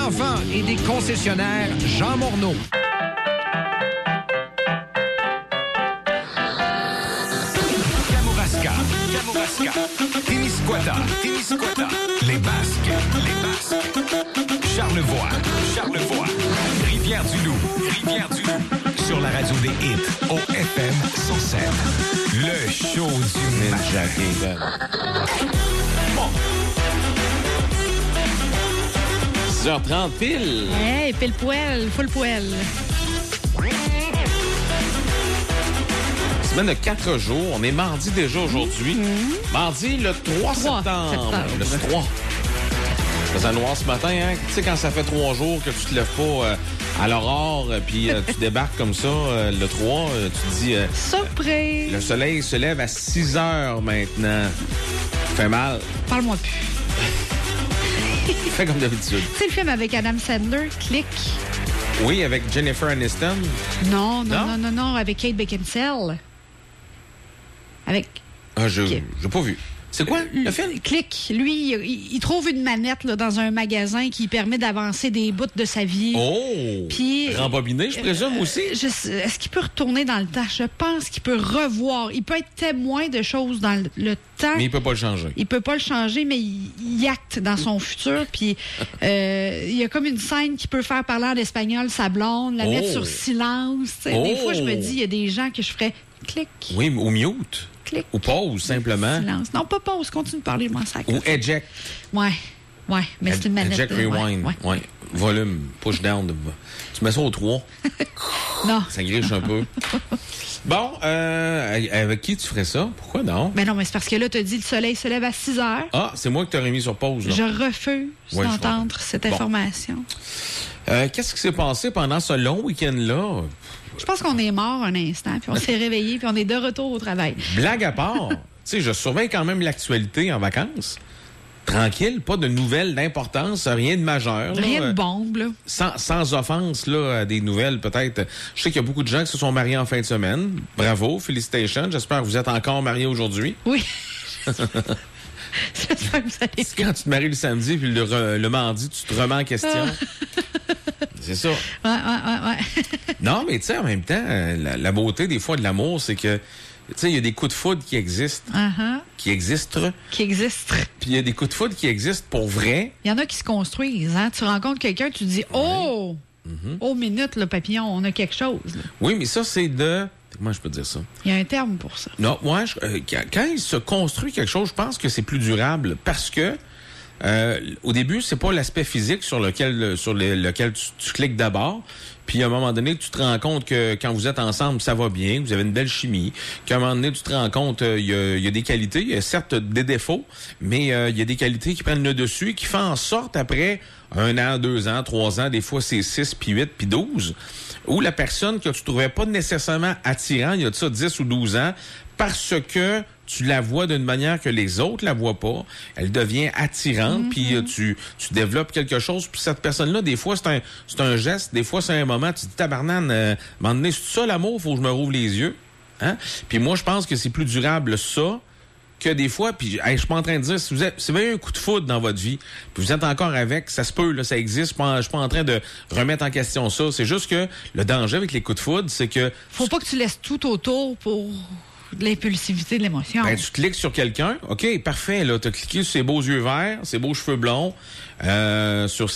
enfants et des concessionnaires Jean Morneau. Kamouraska, Témiscouata, Les Basques, Charlevoix, Rivière-du-Loup, sur la radio des hits, au FM 107. Le show du Ninja Raven. Bon. 10h30 pile. Hey, pile poêle, full poêle. Semaine de 4 jours. On est mardi déjà aujourd'hui. Mardi, le 3 septembre. Le 3. Ça faisait noir ce matin, hein? Tu sais, quand ça fait 3 jours que tu te lèves pas à l'aurore, puis tu débarques comme ça, le 3, tu te dis... Surprise! Le soleil se lève à 6 heures maintenant. Ça fait mal. Parle-moi plus. Fais comme d'habitude. Tu sais le film avec Adam Sandler, Click? Oui, avec Jennifer Aniston. Non, avec Kate Beckinsale. Avec... Ah, j'ai pas vu. C'est quoi, le film? Click. Lui, il trouve une manette là, dans un magasin qui permet d'avancer des bouts de sa vie. Oh! Puis, rembobiné, je présume, aussi? Est-ce qu'il peut retourner dans le temps? Je pense qu'il peut revoir. Il peut être témoin de choses dans le temps. Mais il peut pas le changer. Il peut pas le changer, mais il acte dans son futur. Puis, il y a comme une scène qui peut faire parler en espagnol sa blonde, la mettre sur silence. Des fois, je me dis, il y a des gens que je ferais clic. Oui, ou mute. Clic. Ou pause, simplement. Silence. Non, pas pause. Continue de parler, moi, ça. Ou eject. Ouais, mais c'est une manette. Eject rewind. Ouais. Volume, push down. Tu mets ça au 3. Non. Ça griche un peu. Bon, avec qui tu ferais ça? Pourquoi non? Ben non, mais c'est parce que là, tu as dit le soleil se lève à 6 heures. Ah, c'est moi qui t'aurais mis sur pause, là. Je refuse d'entendre cette information. Qu'est-ce qui s'est passé pendant ce long week-end-là? Je pense qu'on est mort un instant, puis on s'est réveillé, puis on est de retour au travail. Blague à part, tu sais, je surveille quand même l'actualité en vacances. Tranquille, pas de nouvelles d'importance, rien de majeur. Rien de bombe, là. Sans offense, là, à des nouvelles, peut-être. Je sais qu'il y a beaucoup de gens qui se sont mariés en fin de semaine. Bravo, félicitations. J'espère que vous êtes encore mariés aujourd'hui. Oui. J'espère que vous allez... C'est quand tu te maries le samedi, puis le mardi, tu te remets en question. C'est ça. Ouais. Non, mais tu sais, en même temps, la beauté, des fois, de l'amour, c'est que, tu sais, il y a des coups de foudre qui existent. Qui existent. Puis il y a des coups de foudre qui existent pour vrai. Il y en a qui se construisent, hein. Tu rencontres quelqu'un, tu dis, oh, minute, le papillon, on a quelque chose. Là. Oui, mais ça, c'est de... Comment je peux dire ça? Il y a un terme pour ça. Non, moi, quand il se construit quelque chose, je pense que c'est plus durable parce que au début, c'est pas l'aspect physique sur lequel tu cliques d'abord. Puis à un moment donné, tu te rends compte que quand vous êtes ensemble, ça va bien, vous avez une belle chimie. Qu'à un moment donné, tu te rends compte il y a des qualités, il y a certes des défauts, mais il y a des qualités qui prennent le dessus et qui font en sorte après 1 an, 2 ans, 3 ans, des fois c'est 6, puis 8, puis 12, où la personne que tu trouvais pas nécessairement attirant, il y a de ça 10 ou 12 ans, parce que tu la vois d'une manière que les autres la voient pas, elle devient attirante, puis tu développes quelque chose, puis cette personne-là, des fois, c'est un geste, des fois, c'est un moment, tu te dis, tabarnane, à un moment donné, c'est ça l'amour, faut que je me rouvre les yeux, hein? Puis moi, je pense que c'est plus durable ça, que des fois, puis je suis pas en train de dire, si vous avez un coup de foudre dans votre vie, puis vous êtes encore avec, ça se peut, là, ça existe, je suis pas en train de remettre en question ça, c'est juste que le danger avec les coups de foudre, c'est que... Faut pas que tu laisses tout autour pour... de l'impulsivité de l'émotion. Ben, tu cliques sur quelqu'un, OK, parfait, là, t'as cliqué sur ses beaux yeux verts, ses beaux cheveux blonds, sur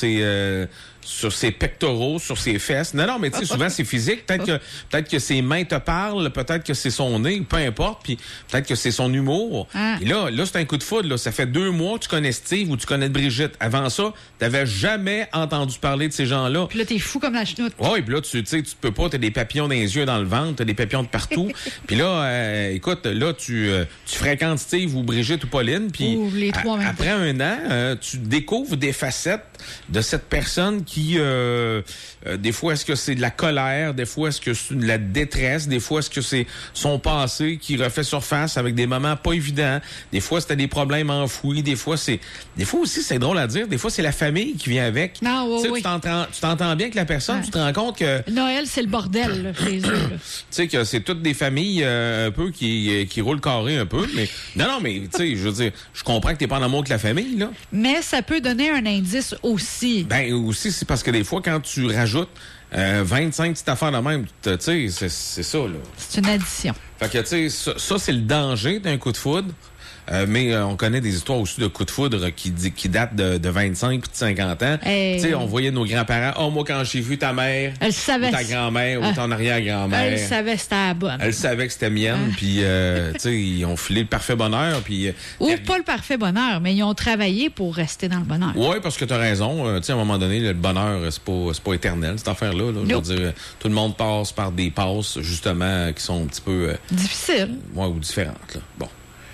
ses pectoraux, sur ses fesses. Non, mais tu sais, souvent, c'est physique. Peut-être que ses mains te parlent, peut-être que c'est son nez, peu importe, puis peut-être que c'est son humour. Et là, c'est un coup de foudre, là. Ça fait 2 mois que tu connais Steve ou tu connais Brigitte. Avant ça, t'avais jamais entendu parler de ces gens-là. Puis là, t'es fou comme la chenoute. Oui, puis là, tu sais, tu peux pas, t'as des papillons dans les yeux, dans le ventre, t'as des papillons de partout. Puis là, écoute, là, tu fréquentes Steve ou Brigitte ou Pauline, puis les trois même. Après 1 an, tu découvres des facettes de cette personne qui, des fois, est-ce que c'est de la colère, des fois, est-ce que c'est de la détresse, des fois, est-ce que c'est son passé qui refait surface avec des moments pas évidents, des fois, c'était des problèmes enfouis, des fois aussi, c'est drôle à dire, des fois, c'est la famille qui vient avec. Non, oui. Tu t'entends bien avec la personne, tu te rends compte que... Noël, c'est le bordel, là, chez eux. Tu sais que c'est toutes des familles un peu qui roulent carré un peu, mais... Non, mais, tu sais, je veux dire, je comprends que t'es pas en amour avec la famille, là. Mais ça peut donner un un indice aussi. Ben, aussi, c'est parce que des fois, quand tu rajoutes 25 petites affaires de même, tu sais, c'est ça, là. C'est une addition. Fait que, tu sais, ça c'est le danger d'un coup de foudre. Mais on connaît des histoires aussi de coups de foudre qui datent de 25 puis de 50 ans. Hey. Tu sais, on voyait nos grands-parents. Oh, moi, quand j'ai vu ta mère, Elle savait. ou ta grand-mère, ou ton arrière-grand-mère. Elle savait que c'était la bonne. Elle savait que c'était mienne. Puis, tu sais, ils ont filé le parfait bonheur. Puis, Ou pas le parfait bonheur, mais ils ont travaillé pour rester dans le bonheur. oui, parce que tu as raison. Tu sais, à un moment donné, le bonheur, c'est pas éternel, cette affaire-là. Là. Je veux dire, tout le monde passe par des passes, justement, qui sont un petit peu... Difficile. Ouais, ou différentes. Là. Bon.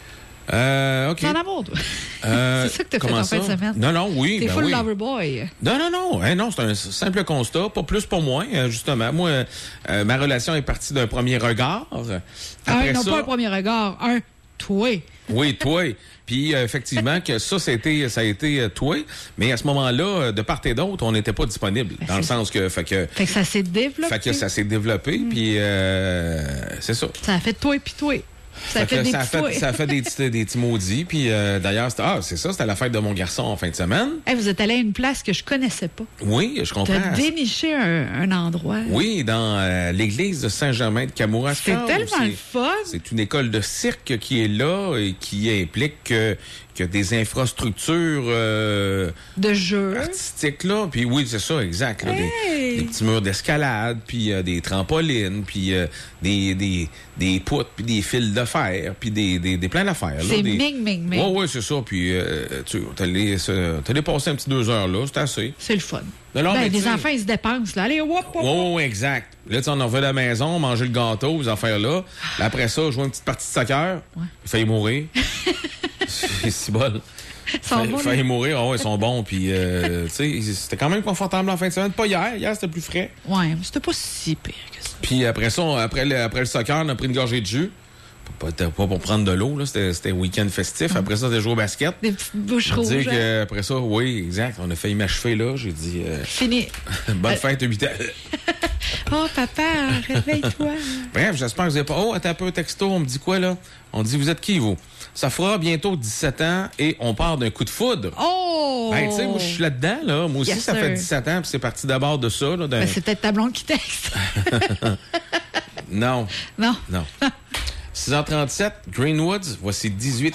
OK. T'es en amour, toi. C'est ça que t'as fait en fin de semaine. Non, oui. T'es ben full oui. lover boy. Non. Non, c'est un simple constat. Pas plus pour moi, justement. Moi, ma relation est partie d'un premier regard. Après Non, ça, pas un premier regard. Un toi. Oui, toi. Puis, effectivement, que ça a été toi. Mais à ce moment-là, de part et d'autre, on n'était pas disponible. Dans le sens que... Fait que ça s'est développé. Fait que ça s'est développé. Puis, c'est ça. Ça a fait toi puis toi. Ça a fait des petits maudits. Puis d'ailleurs, c'était la fête de mon garçon en fin de semaine. Hey, vous êtes allé à une place que je connaissais pas. Oui, je comprends. T'as déniché un endroit. Oui, dans l'église de Saint-Germain de Kamouraska. C'est tellement le fun. C'est une école de cirque qui est là et qui implique que des infrastructures de jeux artistiques là, puis oui, c'est ça, exact, là, des petits murs d'escalade, puis des trampolines, puis des poutres, puis des fils de fer, puis des plein d'affaires. C'est ming. Oui, c'est ça, puis t'as les passé un petit 2 heures là, c'est assez. C'est le fun. Non, les enfants, ils se dépensent, là. Allez, wop. Oui, exact. Là, on en revient à la maison, manger le gâteau, les affaires-là. Après ça, jouer une petite partie de soccer. Ouais. Il failli mourir. C'est si bol. Il failli mourir. Ils sont bons. Puis, tu sais, c'était quand même confortable en fin de semaine. Pas hier. Hier, c'était plus frais. Ouais, mais c'était pas si pire que ça. Puis après ça, après le soccer, on a pris une gorgée de jus. Pas pour prendre de l'eau, là. C'était un week-end festif. Après ça, on a joué au basket. Des petites bouches rouges. Dire qu'après ça, oui, exact. On a failli m'achever là. J'ai dit... Fini. Bonne fête, 8 ans. Oh, papa, réveille-toi. Bref, j'espère que vous n'avez pas... Oh, attends un peu, texto, on me dit quoi, là? On dit, vous êtes qui, vous? Ça fera bientôt 17 ans et on part d'un coup de foudre. Oh! Ben, tu sais, moi, je suis là-dedans, là. Moi aussi, ça fait 17 ans, puis c'est parti d'abord de ça, là. Ben, c'est peut-être ta blonde qui texte. Non. 6h37, Greenwoods, voici 18.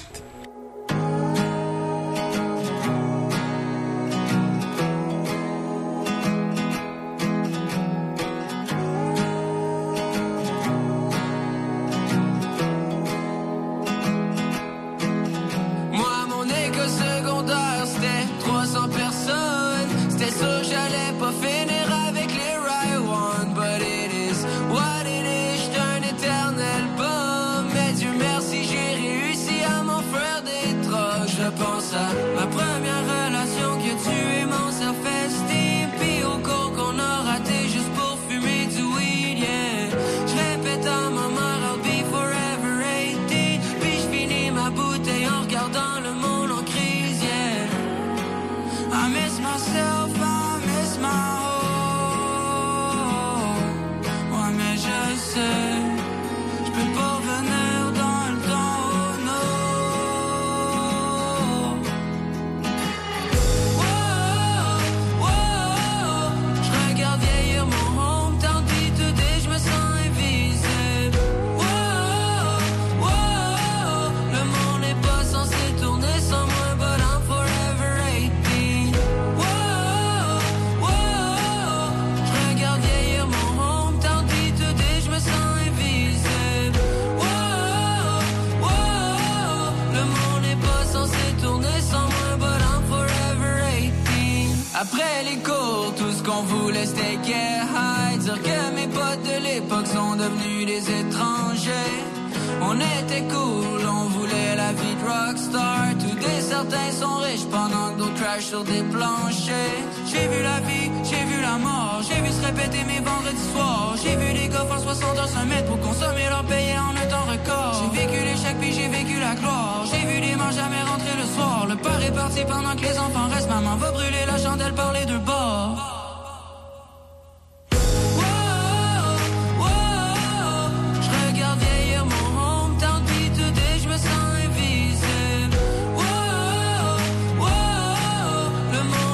Après les cours, tout ce qu'on voulait c'était get high. Dire que mes potes de l'époque sont devenus des étrangers. On était cool, on voulait la vie de rockstar. Tous des certains sont riches pendant que d'autres crashent sur des planchers. J'ai vu la vie, j'ai vu la mort. J'ai vu se répéter mes vendredis soirs. J'ai vu les gars faire 60 heures se mettre pour consommer leur payer en un temps record. J'ai vécu l'échec puis j'ai vécu la gloire. J'ai vu des mains jamais rentrer le soir. Le père est parti pendant que les enfants restent. Maman va brûler la chandelle par les deux bords. Le monde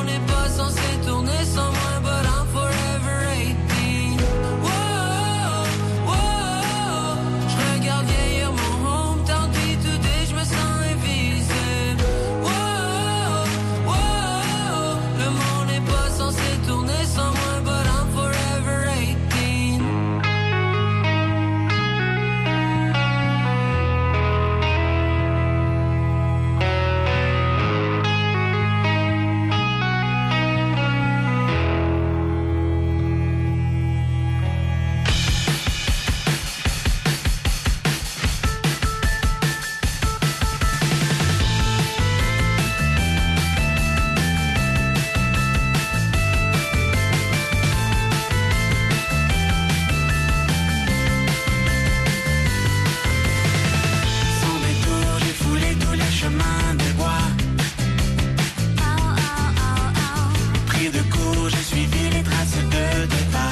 coup, j'ai suivi les traces de tes pas.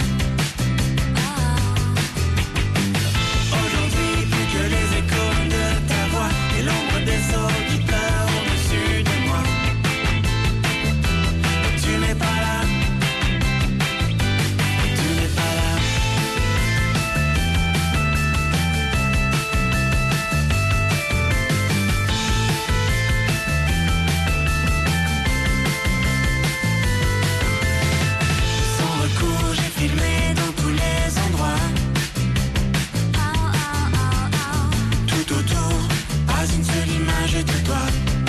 Aujourd'hui, plus que les échos de ta voix et l'ombre des eaux qui pleurent au-dessus de moi. Tu n'es pas là. Tu n'es pas là. Sans recours, j'ai filmé dans tous les endroits. Tout autour, pas une seule image de toi.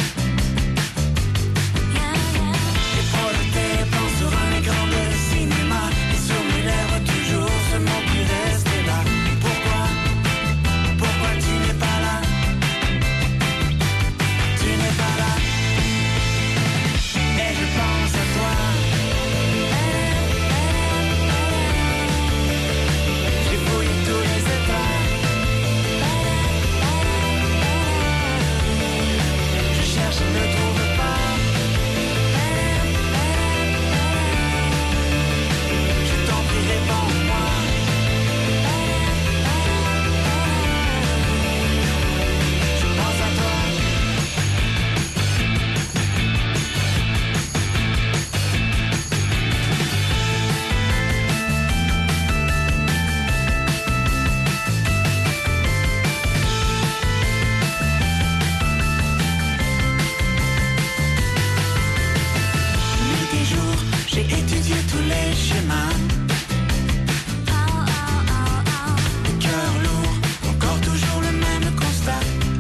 Et projeté plan sur un écran de cinéma. Et sur mes lèvres toujours ce mot qui reste là. Pourquoi tu n'es pas là? Tu n'es pas là. Et je pense à toi. J'ai fouillé tous les états. Je cherche et ne trouve pas. Je t'en prie, réponds-moi. Je pense à toi. Nuit et jour, j'ai étudié tous les chemins. Le cœur lourd, encore toujours le même constat.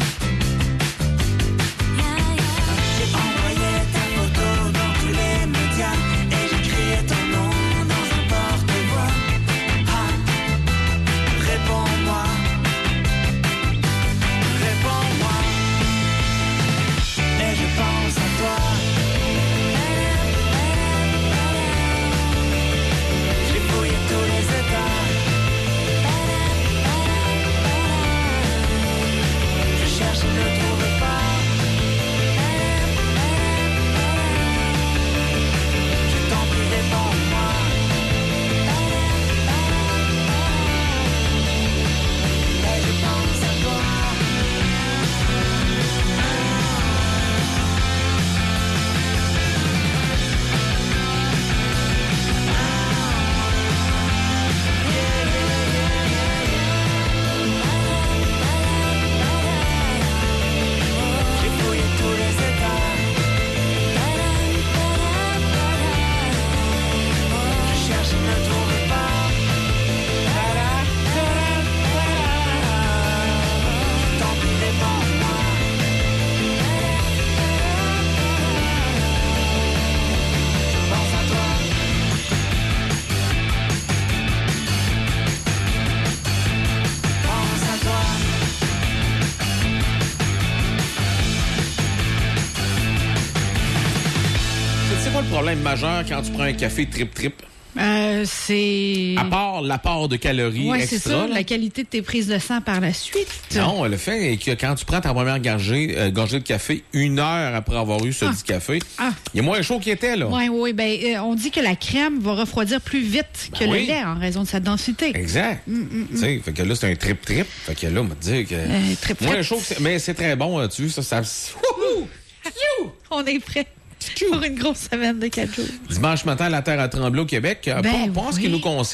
J'ai envoyé ta photo dans tous les médias et j'ai crié ton nom dans un porte-voix. Ah, réponds-moi. Réponds-moi. Et je pense à toi. J'ai fouillé tous les états. Je cherche et ne trouve pas. Je t'en prie, réponds-moi. Et je pense à toi. J'ai fouillé tous les états. Je cherche et ne trouve pas. Je t'en prie, réponds-moi. Je pense à toi. Pense à toi. C'est quoi le problème majeur quand tu prends un café trip-trip? C'est... À part l'apport de calories Ouais, extra. c'est ça, là. la qualité de tes prises de sang par la suite. Non, le fait est que quand tu prends ta première gorgée de café, 1 heure après avoir eu ce dit café, il est moins chaud qu'il était, là. Oui. Ben, on dit que la crème va refroidir plus vite que le oui. lait en raison de sa densité. Exact. Tu sais, fait que là, c'est un trip-trip. Fait que là, on va te dire que... trip-trip. moins chaud, mais c'est très bon. Tu vois, ça... Wouhou! On est prêt pour une grosse semaine de 4 jours. Dimanche matin, la Terre a tremblé au Québec. Ben Pas ce oui. qui nous concerne.